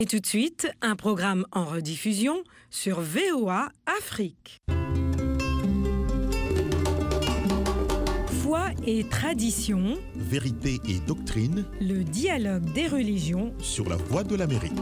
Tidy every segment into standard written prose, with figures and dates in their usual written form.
Et tout de suite, un programme en rediffusion sur VOA Afrique. Foi et tradition, vérité et doctrine, le dialogue des religions sur la Voix de l'Amérique.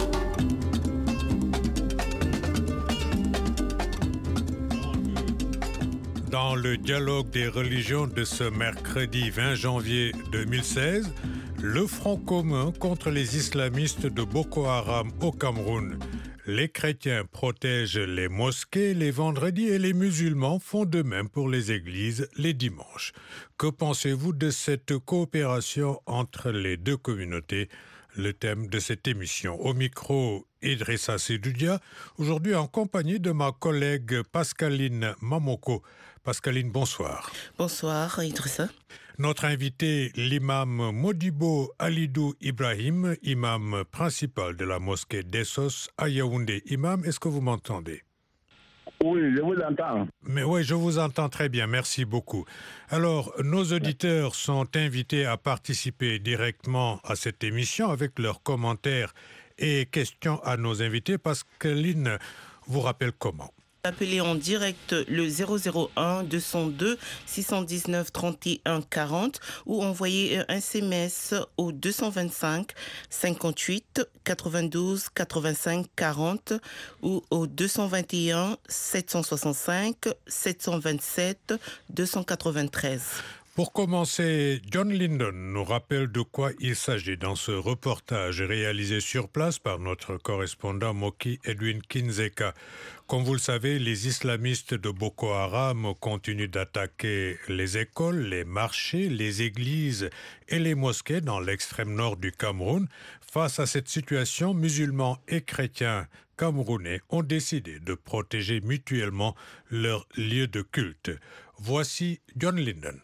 Dans le dialogue des religions de ce mercredi 20 janvier 2016, le Front commun contre les islamistes de Boko Haram au Cameroun. Les chrétiens protègent les mosquées les vendredis et les musulmans font de même pour les églises les dimanches. Que pensez-vous de cette coopération entre les deux communautés ? Le thème de cette émission. Au micro, Idrissa Sedoudia, aujourd'hui en compagnie de ma collègue Pascaline Mamoko. Pascaline, bonsoir. Bonsoir, Idrissa. Notre invité, l'imam Modibo Alidou Ibrahim, imam principal de la mosquée d'Essos à Yaoundé. Imam, est-ce que vous m'entendez ? Oui, je vous entends. Mais oui, je vous entends très bien, merci beaucoup. Alors, nos auditeurs sont invités à participer directement à cette émission avec leurs commentaires et questions à nos invités. Pascaline vous rappelle comment ? Appelez en direct le 001 202 619 31 40 ou envoyez un SMS au 225 58 92 85 40 ou au 221 765 727 293. Pour commencer, John Lyndon nous rappelle de quoi il s'agit dans ce reportage réalisé sur place par notre correspondant Moki Edwin Kinzeka. Comme vous le savez, les islamistes de Boko Haram continuent d'attaquer les écoles, les marchés, les églises et les mosquées dans l'extrême nord du Cameroun. Face à cette situation, musulmans et chrétiens camerounais ont décidé de protéger mutuellement leurs lieux de culte. Voici John Lyndon.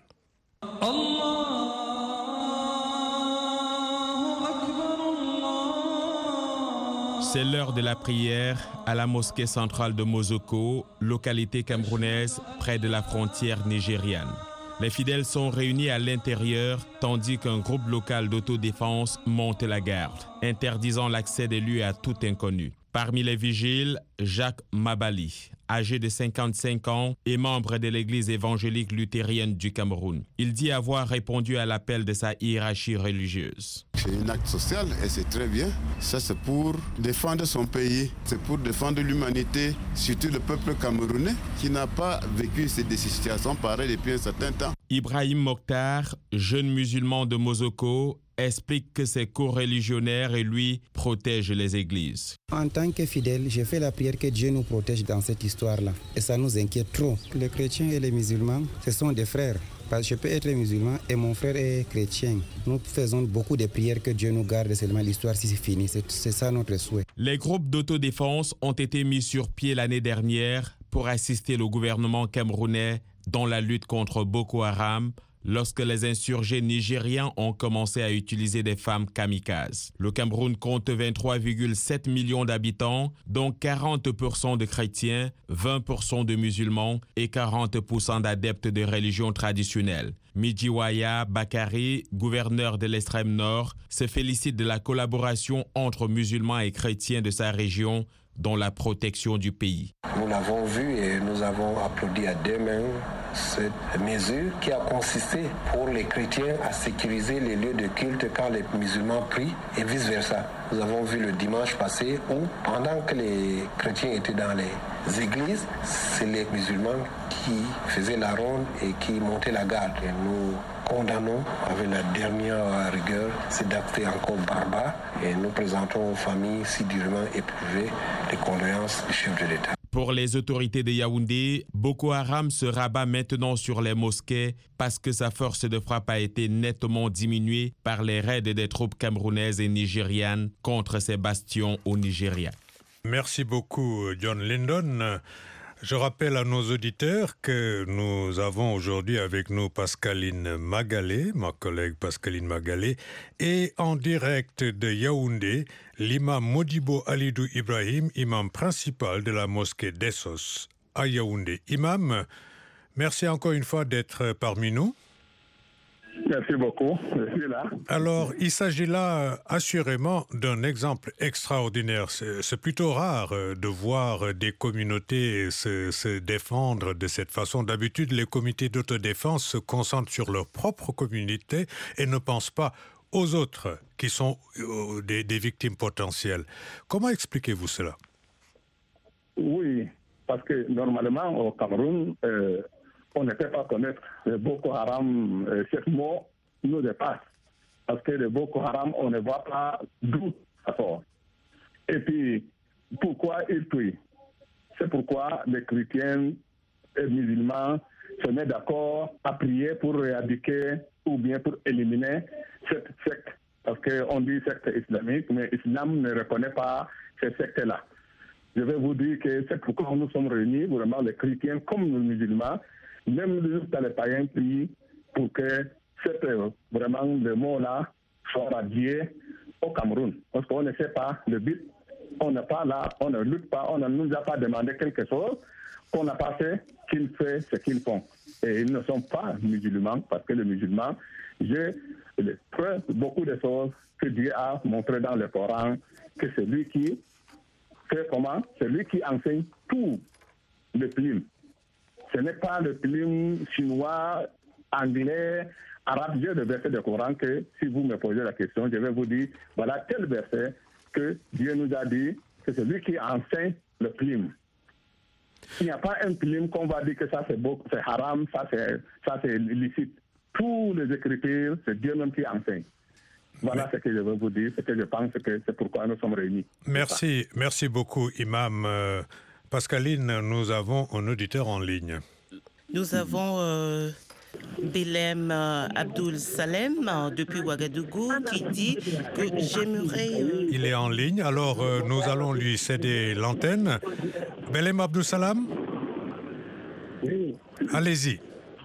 C'est l'heure de la prière à la mosquée centrale de Mozoko, localité camerounaise près de la frontière nigériane. Les fidèles sont réunis à l'intérieur tandis qu'un groupe local d'autodéfense monte la garde, interdisant l'accès des lieux à tout inconnu. Parmi les vigiles, Jacques Mabali, âgé de 55 ans et membre de l'église évangélique luthérienne du Cameroun. Il dit avoir répondu à l'appel de sa hiérarchie religieuse. C'est un acte social et c'est très bien. Ça, c'est pour défendre son pays, c'est pour défendre l'humanité, surtout le peuple camerounais qui n'a pas vécu des situations pareilles depuis un certain temps. Ibrahim Mokhtar, jeune musulman de Mozoko, explique que ses co-religionnaires et lui protègent les églises. En tant que fidèle, j'ai fait la prière que Dieu nous protège dans cette histoire-là. Et ça nous inquiète trop. Les chrétiens et les musulmans, ce sont des frères. Parce que je peux être musulman et mon frère est chrétien. Nous faisons beaucoup de prières que Dieu nous garde seulement l'histoire si c'est fini. C'est ça notre souhait. Les groupes d'autodéfense ont été mis sur pied l'année dernière pour assister le gouvernement camerounais dans la lutte contre Boko Haram, lorsque les insurgés nigérians ont commencé à utiliser des femmes kamikazes. Le Cameroun compte 23,7 millions d'habitants, dont 40% de chrétiens, 20% de musulmans et 40% d'adeptes de religions traditionnelles. Midjiwaya Bakari, gouverneur de l'extrême nord, se félicite de la collaboration entre musulmans et chrétiens de sa région dans la protection du pays. Nous l'avons vu et nous avons applaudi à deux mains cette mesure qui a consisté pour les chrétiens à sécuriser les lieux de culte quand les musulmans prient et vice-versa. Nous avons vu le dimanche passé où, pendant que les chrétiens étaient dans les églises, c'est les musulmans qui faisaient la ronde et qui montaient la garde. Et nous condamnons avec la dernière rigueur cet acte encore barbare et nous présentons aux familles si durement éprouvées les condoléances du chef de l'État. Pour les autorités de Yaoundé, Boko Haram se rabat maintenant sur les mosquées parce que sa force de frappe a été nettement diminuée par les raids des troupes camerounaises et nigérianes contre ces bastions au Nigeria. Merci beaucoup, John Lyndon. Je rappelle à nos auditeurs que nous avons aujourd'hui avec nous Pascaline Magalé, ma collègue Pascaline Magalé, et en direct de Yaoundé, l'imam Modibo Alidou Ibrahim, imam principal de la mosquée d'Essos à Yaoundé. Imam, merci encore une fois d'être parmi nous. Merci beaucoup. Je suis là. Alors, il s'agit là assurément d'un exemple extraordinaire. C'est plutôt rare de voir des communautés se défendre de cette façon. D'habitude, les comités d'autodéfense se concentrent sur leur propre communauté et ne pensent pas aux autres qui sont des victimes potentielles. Comment expliquez-vous cela? Oui, parce que normalement, au Cameroun, on ne peut pas connaître le Boko Haram. Ce mot nous dépasse. Parce que le Boko Haram, on ne voit pas d'où ça sort. Et puis, pourquoi il tue? C'est pourquoi les chrétiens et musulmans se mettent d'accord à prier pour éradiquer ou bien pour éliminer cette secte. Parce qu'on dit secte islamique, mais l'islam ne reconnaît pas ces sectes-là. Je vais vous dire que c'est pourquoi nous sommes réunis, vraiment les chrétiens comme les musulmans, même jusqu'à les païens prient pour que vraiment le mot-là soit radié au Cameroun. Parce qu'on ne sait pas le but, on n'est pas là, on ne lutte pas, on ne nous a pas demandé quelque chose qu'on n'a pas fait, qu'ils font ce qu'ils font. Et ils ne sont pas musulmans, parce que les musulmans, j'ai beaucoup de choses que Dieu a montrées dans le Coran, que c'est lui qui fait comment? C'est lui qui enseigne tout le film. Ce n'est pas le film chinois, anglais, arabe. J'ai le verset du Coran que, si vous me posez la question, je vais vous dire, voilà tel verset que Dieu nous a dit que c'est lui qui enseigne le film. Il n'y a pas un film qu'on va dire que ça c'est beau, c'est haram, ça c'est illicite. Tous les écritures, c'est Dieu même qui enseigne. Voilà ce que je veux vous dire, ce que je pense que c'est pourquoi nous sommes réunis. Merci beaucoup, Imam. Pascaline, nous avons un auditeur en ligne. Nous avons Belem Abdul Salem depuis Ouagadougou qui dit que j'aimerais... Il est en ligne, alors nous allons lui céder l'antenne. Belem Abdul Salam? Oui. Allez-y.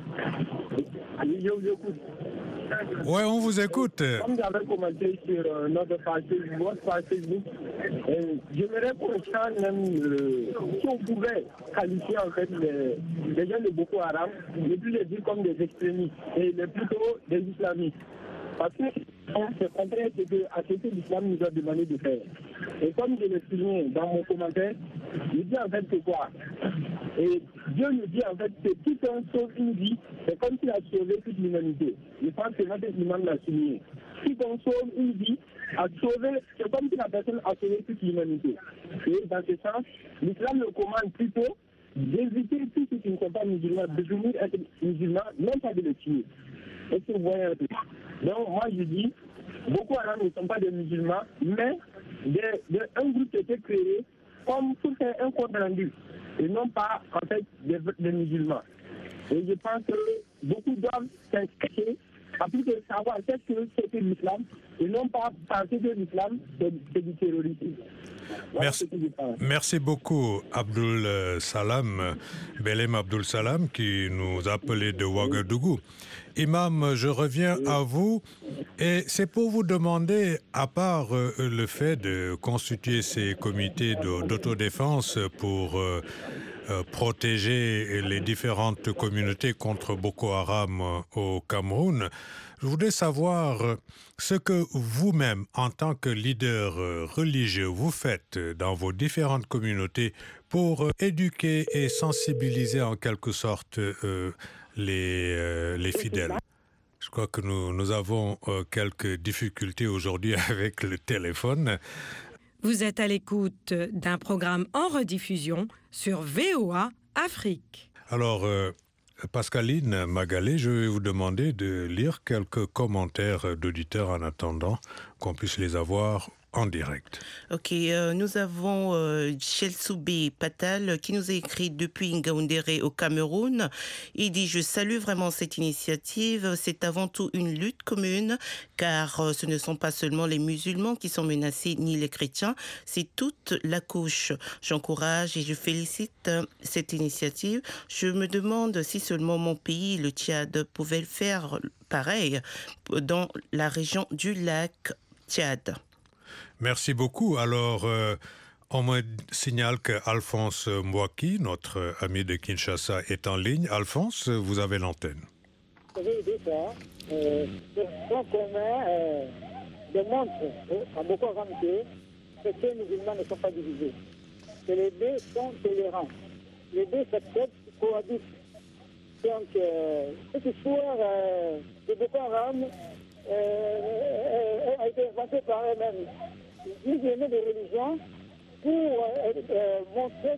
Je vous écoute. Oui, on vous écoute. Comme j'avais commenté sur notre page Facebook, j'aimerais qu'on change même, si on pouvait qualifier en fait les gens de Boko Haram, ne plus les dire comme des extrémistes, et plutôt des islamistes. Parce que c'est contraire à ce que l'islam nous a demandé de faire. Et comme je l'ai souligné dans mon commentaire, je dis en fait que quoi? Et Dieu nous dit en fait que quiconque sauve une vie, c'est comme s'il a sauvé toute l'humanité. Je pense que notre imam l'a souligné. Quiconque sauve une vie, c'est comme si la personne a sauvé toute l'humanité. Et dans ce sens, l'islam le commande plutôt d'éviter tous ceux qui ne sont pas musulmans, de devenir être musulmans, même pas de les tuer. Est-ce que vous voyez un peu? Donc moi je dis, beaucoup Haram ne sont pas des musulmans, mais un groupe qui a été créé comme pour faire un compte rendu, et non pas en fait des musulmans. Et je pense que beaucoup doivent s'inquiéter à plus de savoir qu'est-ce que c'est que l'islam, et non pas penser que l'islam c'est du terrorisme. Voilà. Merci beaucoup, Abdul Salam, Belem Abdul Salam, qui nous appelait de Ouagadougou. Imam, je reviens à vous, et c'est pour vous demander, à part le fait de constituer ces comités d'autodéfense pour protéger les différentes communautés contre Boko Haram au Cameroun, je voudrais savoir ce que vous-même, en tant que leader religieux, vous faites dans vos différentes communautés pour éduquer et sensibiliser en quelque sorte les fidèles. Je crois que nous avons quelques difficultés aujourd'hui avec le téléphone. Vous êtes à l'écoute d'un programme en rediffusion sur VOA Afrique. Alors, Pascaline Magalé, je vais vous demander de lire quelques commentaires d'auditeurs en attendant qu'on puisse les avoir en direct. Ok, nous avons Chelsoubé Patal qui nous a écrit depuis Ngaoundéré au Cameroun. Il dit « Je salue vraiment cette initiative. C'est avant tout une lutte commune car ce ne sont pas seulement les musulmans qui sont menacés ni les chrétiens, c'est toute la couche. J'encourage et je félicite cette initiative. Je me demande si seulement mon pays, le Tchad, pouvait le faire pareil dans la région du lac Tchad. » Merci beaucoup. Alors, on me signale qu'Alphonse Mwaki, notre ami de Kinshasa, est en ligne. Alphonse, vous avez l'antenne. Oui, ça, le front commun démontre à Boko Haram que chrétiens et musulmans ne sont pas divisés. Que les deux sont tolérants. Les deux s'acceptent, cohabitent. Donc, cette histoire de Boko Haram a été inventée par eux-mêmes. Ils venaient de religion pour montrer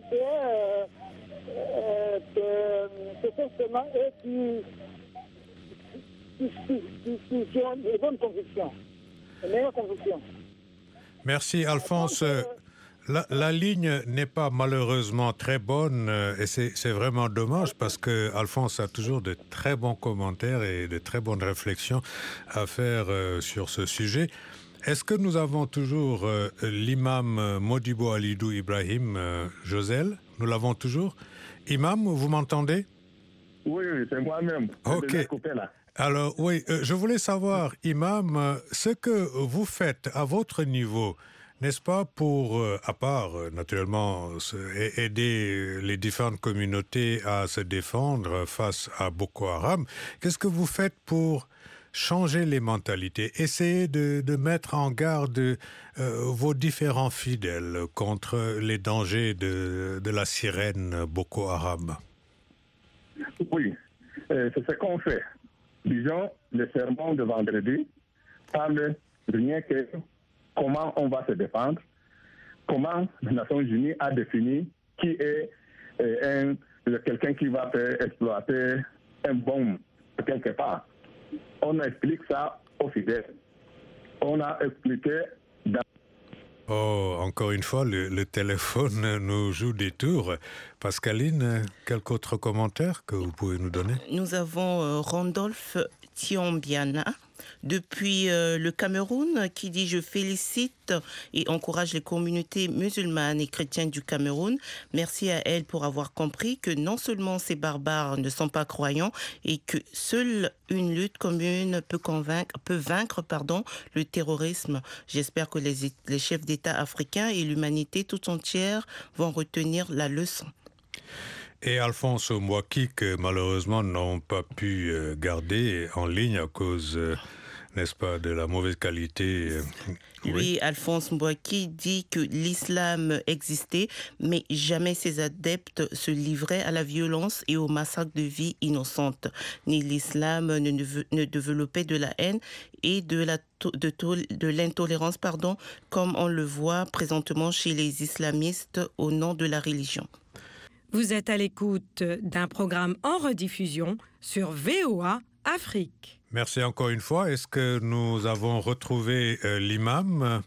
que forcément eux qui ont de bonnes convictions, de meilleures convictions. Merci Alphonse. La ligne n'est pas malheureusement très bonne et c'est vraiment dommage parce que Alphonse a toujours de très bons commentaires et de très bonnes réflexions à faire sur ce sujet. Est-ce que nous avons toujours l'imam Modibo Alidou Ibrahim Josel? Nous l'avons toujours. Imam, vous m'entendez? Oui, c'est moi-même. Ok. Alors oui, je voulais savoir, Imam, ce que vous faites à votre niveau, n'est-ce pas, pour, à part naturellement aider les différentes communautés à se défendre face à Boko Haram, qu'est-ce que vous faites pour changer les mentalités, essayer de mettre en garde vos différents fidèles contre les dangers de la sirène Boko Haram? Oui, c'est ce qu'on fait. Disons, le sermon de vendredi parle rien que comment on va se défendre, comment les Nations Unies a défini qui est quelqu'un qui va faire exploiter un bombe quelque part. On explique ça aux fidèles. On a expliqué dans... Oh, encore une fois, le téléphone nous joue des tours. Pascaline, quelques autres commentaires que vous pouvez nous donner? Nous avons Randolph Tiombiana depuis le Cameroun qui dit « Je félicite et encourage les communautés musulmanes et chrétiennes du Cameroun. Merci à elles pour avoir compris que non seulement ces barbares ne sont pas croyants et que seule une lutte commune peut vaincre le terrorisme. J'espère que les chefs d'État africains et l'humanité tout entière vont retenir la leçon. » Et Alphonse Mbouaki, que malheureusement n'ont pas pu garder en ligne à cause, n'est-ce pas, de la mauvaise qualité. Oui, Alphonse Mbouaki dit que l'islam existait, mais jamais ses adeptes se livraient à la violence et au massacre de vies innocentes. Ni l'islam ne développait de la haine et de l'intolérance, comme on le voit présentement chez les islamistes au nom de la religion. Vous êtes à l'écoute d'un programme en rediffusion sur VOA Afrique. Merci encore une fois. Est-ce que nous avons retrouvé l'imam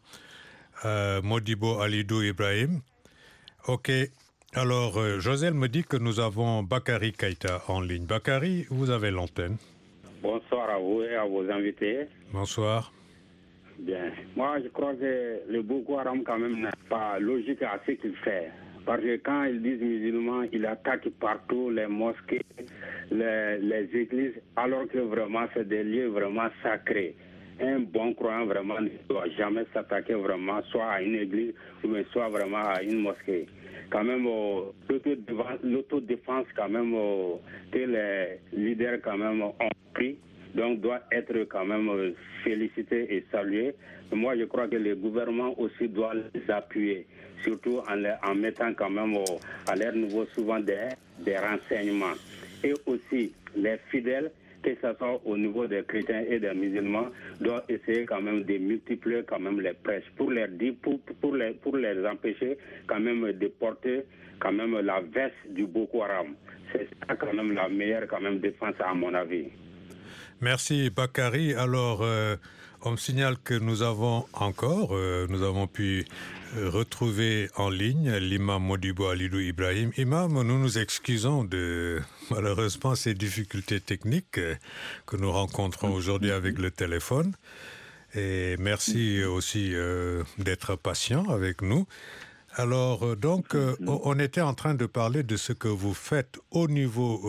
Modibo Alidou Ibrahim? Ok. Alors, Josel me dit que nous avons Bakary Keïta en ligne. Bakary, vous avez l'antenne. Bonsoir à vous et à vos invités. Bonsoir. Bien. Moi, je crois que le Boko Haram, quand même, n'est pas logique à ce qu'il fait. Parce que quand ils disent musulmans, ils attaquent partout les mosquées, les églises, alors que vraiment c'est des lieux vraiment sacrés. Un bon croyant vraiment ne doit jamais s'attaquer vraiment soit à une église ou soit vraiment à une mosquée. Quand même, l'autodéfense quand même que les leaders quand même ont pris, donc doit être quand même félicité et salué. Moi, je crois que les gouvernements aussi doivent les appuyer, surtout en mettant quand même à leur niveau souvent des renseignements. Et aussi, les fidèles, que ce soit au niveau des chrétiens et des musulmans, doivent essayer quand même de multiplier quand même les prêches pour les empêcher quand même de porter quand même la veste du Boko Haram. C'est ça quand même la meilleure quand même défense à mon avis. Merci Bakary. Alors, on me signale que nous avons pu retrouver en ligne l'imam Modibo Alidou Ibrahim. Imam, nous nous excusons de malheureusement ces difficultés techniques que nous rencontrons aujourd'hui avec le téléphone. Et merci aussi d'être patient avec nous. Alors, donc, on était en train de parler de ce que vous faites au niveau,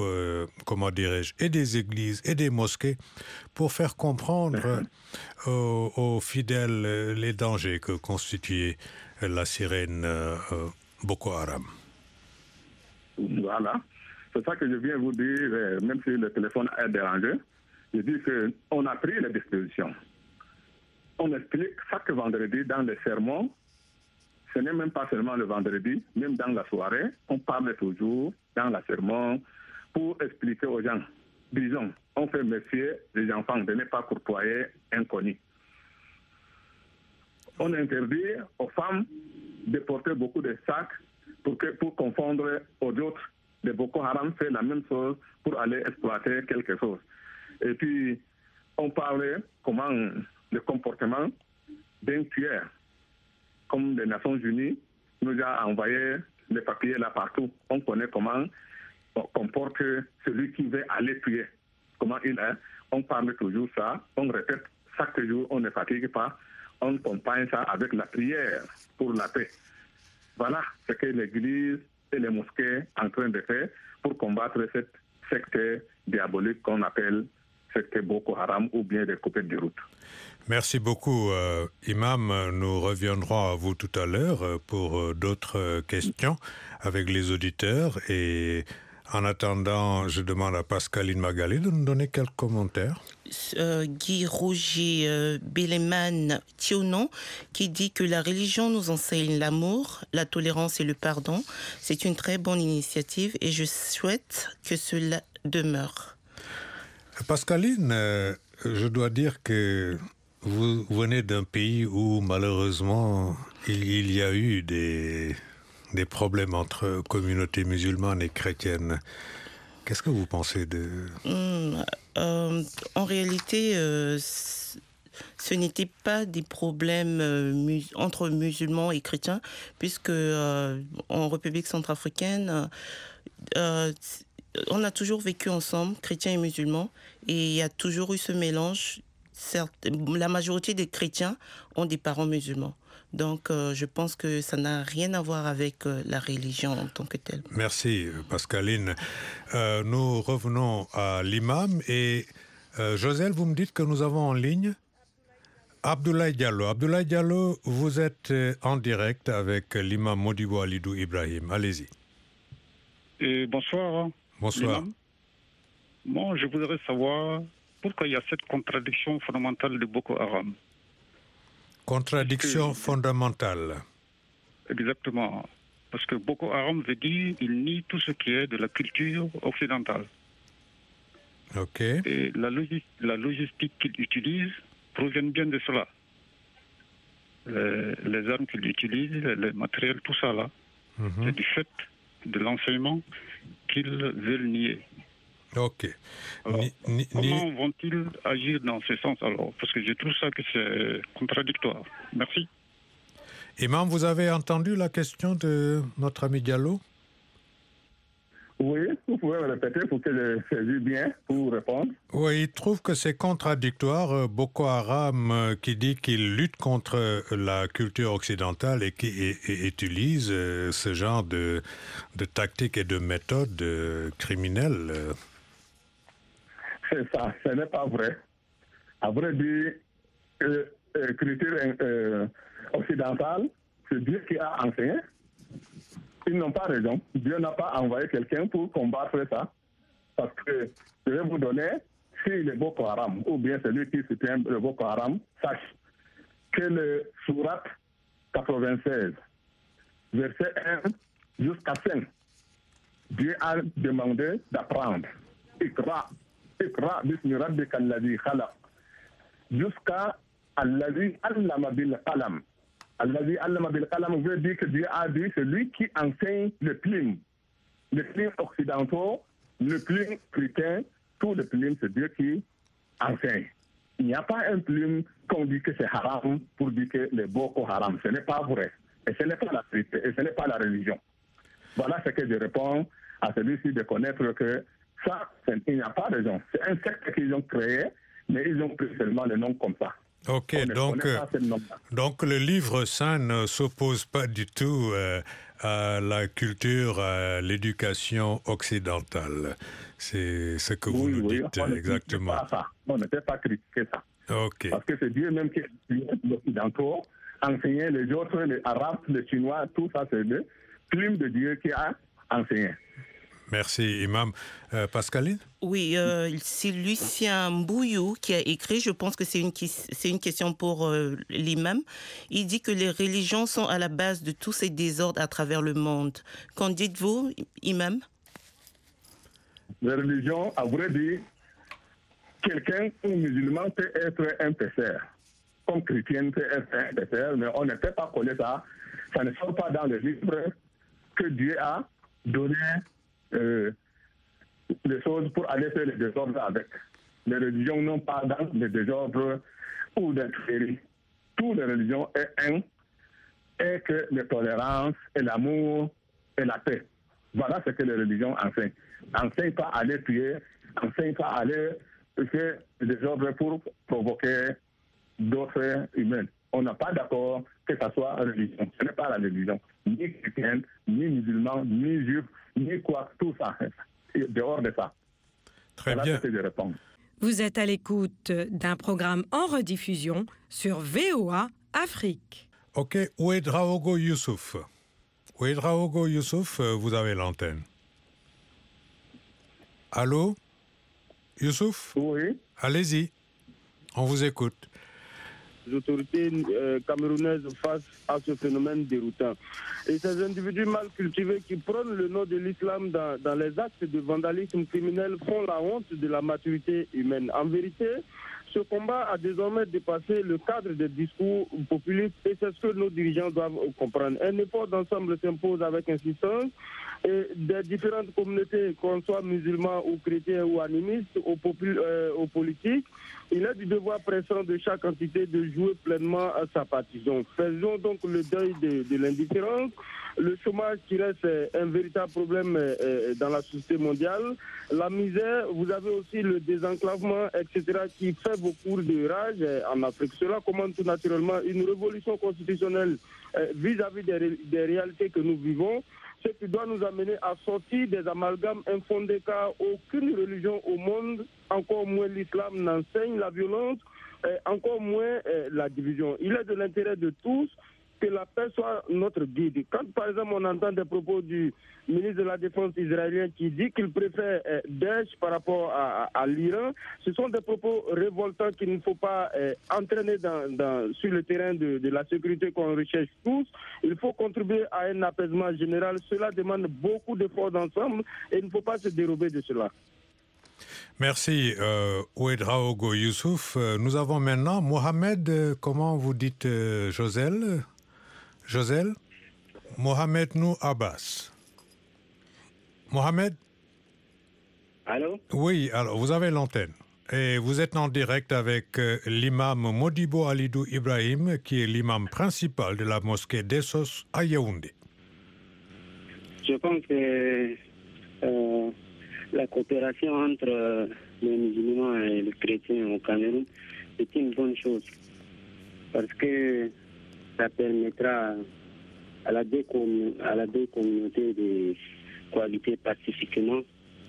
et des églises et des mosquées pour faire comprendre aux fidèles les dangers que constitue la sirène Boko Haram. Voilà, c'est ça que je viens vous dire, même si le téléphone est dérangé. Je dis qu'on a pris les dispositions. On explique chaque vendredi dans les sermons. Ce n'est même pas seulement le vendredi, même dans la soirée, on parle toujours dans la sermon pour expliquer aux gens. Disons, on fait méfier les enfants de ne pas courtoyer inconnus. On interdit aux femmes de porter beaucoup de sacs pour confondre aux autres. Le Boko Haram fait la même chose pour aller exploiter quelque chose. Et puis, on parle comment le comportement d'un tueur, comme les Nations Unies nous a envoyé les papiers là partout. On connaît comment on comporte celui qui veut aller tuer. Comment il est. On parle toujours ça, on répète chaque jour, on ne fatigue pas. On accompagne ça avec la prière pour la paix. Voilà ce que l'Église et les mosquées sont en train de faire pour combattre cette secte diabolique qu'on appelle secte Boko Haram ou bien des coupés de route. Merci beaucoup, Imam. Nous reviendrons à vous tout à l'heure pour d'autres questions avec les auditeurs. Et en attendant, je demande à Pascaline Magali de nous donner quelques commentaires. Guy Roger Béléman Thionon qui dit que la religion nous enseigne l'amour, la tolérance et le pardon. C'est une très bonne initiative et je souhaite que cela demeure. Pascaline, je dois dire que vous venez d'un pays où malheureusement il y a eu des problèmes entre communautés musulmanes et chrétiennes. Qu'est-ce que vous pensez de... En réalité, ce n'était pas des problèmes entre musulmans et chrétiens, puisque en République centrafricaine, on a toujours vécu ensemble, chrétiens et musulmans, et il y a toujours eu ce mélange. Certes, la majorité des chrétiens ont des parents musulmans. Donc, je pense que ça n'a rien à voir avec la religion en tant que telle. Merci, Pascaline. Nous revenons à l'imam et Joselle, vous me dites que nous avons en ligne Abdoulaye Diallo. Abdoulaye Diallo, vous êtes en direct avec l'imam Modibo Alidou Ibrahim. Allez-y. Bonsoir. Bonsoir. L'imam. Moi, je voudrais savoir pourquoi il y a cette contradiction fondamentale de Boko Haram. Contradiction fondamentale. Exactement. Parce que Boko Haram veut dire qu'il nie tout ce qui est de la culture occidentale. Ok. Et la logistique qu'il utilise provient bien de cela. Les armes qu'il utilise, le matériel, tout ça là, c'est du fait de l'enseignement qu'ils veulent nier. Ok. Alors, comment vont-ils agir dans ce sens alors? Parce que je trouve ça que c'est contradictoire. Merci. Imam, vous avez entendu la question de notre ami Diallo? Oui, vous pouvez me répéter pour que je saisisse bien pour répondre. Oui, il trouve que c'est contradictoire. Boko Haram qui dit qu'il lutte contre la culture occidentale et qui utilise ce genre de tactiques et de méthodes criminelles. C'est ça, ce n'est pas vrai. À vrai dire, culture occidentale, c'est Dieu qui a enseigné. Ils n'ont pas raison. Dieu n'a pas envoyé quelqu'un pour combattre ça. Parce que je vais vous donner, si le Boko Haram, ou bien celui qui soutient le Boko Haram, sache que le Surat 96, verset 1 jusqu'à 5, Dieu a demandé d'apprendre. Iqra bismi rabbika alladhi khalaq. Jusqu'à alladhi allama bil qalam. Alladhi allama bil qalam veut dire que Dieu a dit celui qui enseigne le plume. Le plume occidentaux, le plume chrétien, tout le plume, c'est Dieu qui enseigne. Il n'y a pas un plume qu'on dit que c'est haram pour dire que le Boko Haram. Ce n'est pas vrai. Et ce n'est pas la vérité. Et ce n'est pas la religion. Voilà ce que je réponds à celui-ci de connaître que ça, il n'y a pas de raison. C'est un secte qu'ils ont créé, mais ils ont pris seulement le nom comme ça. Ok, donc le livre saint ne s'oppose pas du tout à la culture, à l'éducation occidentale. C'est ce que vous nous dites exactement. On ne peut pas critiquer ça. Ok. Parce que c'est Dieu même qui a enseigné les Occidentaux, enseigné les autres, les Arabes, les Chinois, tout ça, c'est le plume de Dieu qui a enseigné. Merci, Imam. Pascaline? Oui, c'est Lucien Mbouillou qui a écrit, je pense que c'est une question pour l'imam. Il dit que les religions sont à la base de tous ces désordres à travers le monde. Qu'en dites-vous, imam? Les religions, à vrai dire, quelqu'un, un musulman peut être un pécheur. Comme chrétien peut être un pécheur, mais on ne peut pas connaître ça. Ça ne sort pas dans le livre que Dieu a donné les choses pour aller faire le désordre avec. Les religions n'ont pas dans le désordre ou d'intérêt. Toutes les religions est un, et que la tolérance et l'amour et la paix. Voilà ce que les religions enseignent. Enseignent pas à aller tuer, enseignent pas à aller faire des ordres pour provoquer d'autres humains. On n'a pas d'accord que ce soit religion. Ce n'est pas la religion. Ni chrétienne, ni musulman, ni juif, ni quoi, tout ça. Dehors de ça. Très voilà bien. Ce que je réponds. Vous êtes à l'écoute d'un programme en rediffusion sur VOA Afrique. Ok, Ouedraogo Youssouf. Ouedraogo Youssouf, vous avez l'antenne. Allô? Youssouf? Oui. Allez-y, on vous écoute. Les autorités camerounaises face à ce phénomène déroutant. Et ces individus mal cultivés qui prônent le nom de l'islam dans les actes de vandalisme criminel font la honte de la maturité humaine. En vérité, ce combat a désormais dépassé le cadre des discours populistes et c'est ce que nos dirigeants doivent comprendre. Un effort d'ensemble s'impose avec insistance et des différentes communautés, qu'on soit musulmans ou chrétiens ou animistes, aux politiques, il est du devoir pressant de chaque entité de jouer pleinement à sa partition. Faisons donc le deuil de l'indifférence. Le chômage qui reste un véritable problème dans la société mondiale. La misère, vous avez aussi le désenclavement, etc., qui fait beaucoup de rage en Afrique. Cela commande tout naturellement une révolution constitutionnelle vis-à-vis des réalités que nous vivons, ce qui doit nous amener à sortir des amalgames infondés, car aucune religion au monde, encore moins l'islam, n'enseigne la violence, encore moins la division. Il est de l'intérêt de tous que la paix soit notre guide. Quand, par exemple, on entend des propos du ministre de la Défense israélien qui dit qu'il préfère Daesh par rapport à l'Iran, ce sont des propos révoltants qu'il ne faut pas entraîner sur le terrain de la sécurité qu'on recherche tous. Il faut contribuer à un apaisement général. Cela demande beaucoup d'efforts d'ensemble et il ne faut pas se dérober de cela. Merci, Ouedraogo Youssouf. Nous avons maintenant Mohamed, comment vous dites Josel? Josel? Mohamed Nou Abbas. Mohamed? Allô? Oui, alors vous avez l'antenne. Et vous êtes en direct avec l'imam Modibo Alidou Ibrahim, qui est l'imam principal de la mosquée d'Essos à Yaoundé. Je pense que la coopération entre les musulmans et les chrétiens au Cameroun est une bonne chose. Parce que ça permettra à la deux communautés de cohabiter pacifiquement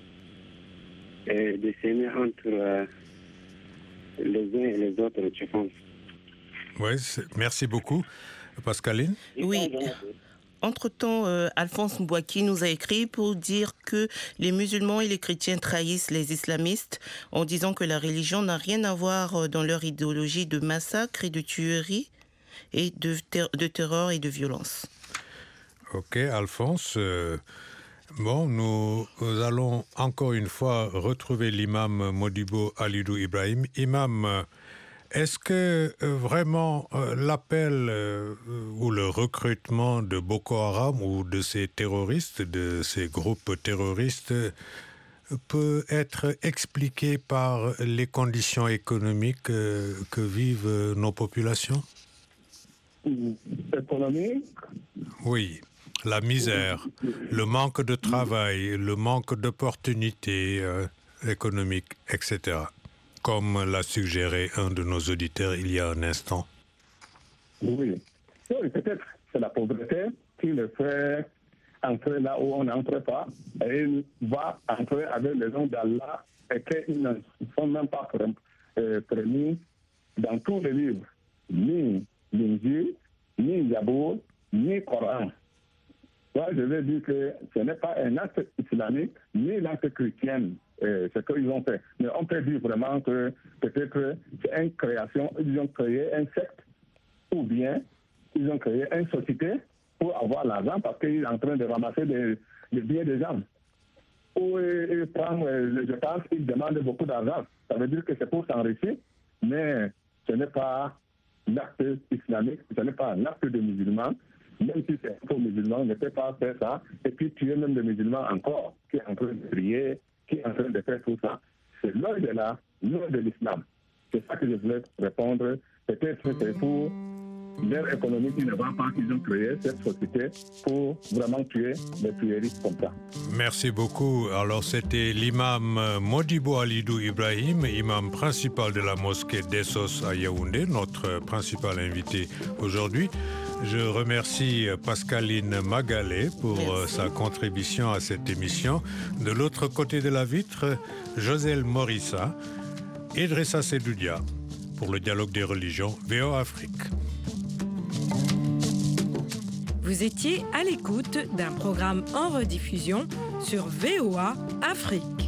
et de s'aimer entre les uns et les autres, je pense. Oui, merci beaucoup. Pascaline? Oui. Entre-temps, Alphonse Mbouaki nous a écrit pour dire que les musulmans et les chrétiens trahissent les islamistes en disant que la religion n'a rien à voir dans leur idéologie de massacre et de tuerie et de terreur et de violence. Ok, Alphonse. Bon, nous allons encore une fois retrouver l'imam Modibo Alidou Ibrahim. Imam, est-ce que vraiment l'appel ou le recrutement de Boko Haram ou de ces terroristes, de ces groupes terroristes, peut être expliqué par les conditions économiques que vivent nos populations? Économique? Oui. La misère, le manque de travail, le manque d'opportunités économiques, etc., comme l'a suggéré un de nos auditeurs il y a un instant. Oui, peut-être c'est la pauvreté qui le fait entrer là où on n'entre pas, et il va entrer avec les gens d'Allah, et qu'ils ne sont même pas prémis dans tous les livres, ni l'Injil, ni Yabour, ni Coran. Moi, je veux dire que ce n'est pas un acte islamique ni l'acte chrétien, ce qu'ils ont fait. Mais on peut dire vraiment que peut-être c'est une création, ils ont créé un secte ou bien ils ont créé une société pour avoir l'argent parce qu'ils sont en train de ramasser les biens des gens. Ou ils prennent, je pense, ils demandent beaucoup d'argent. Ça veut dire que c'est pour s'enrichir, mais ce n'est pas l'acte islamique, ce n'est pas un acte de musulman. Même si c'est un faux musulman, on ne peut pas faire ça. Et puis tuer même le musulman encore, qui est en train de prier, qui est en train de faire tout ça. C'est loin de là, loin de l'islam. C'est ça que je voulais répondre. Peut-être que c'est pour leur économie qui ne va pas, qu'ils ont créé cette société pour vraiment tuer les tueristes comme ça. Merci beaucoup. Alors, c'était l'imam Modibo Alidou Ibrahim, imam principal de la mosquée d'Essos à Yaoundé, notre principal invité aujourd'hui. Je remercie Pascaline Magalé pour sa contribution à cette émission. De l'autre côté de la vitre, Joselle Morissa et Idrissa Sedoudia pour le dialogue des religions VOA Afrique. Vous étiez à l'écoute d'un programme en rediffusion sur VOA Afrique.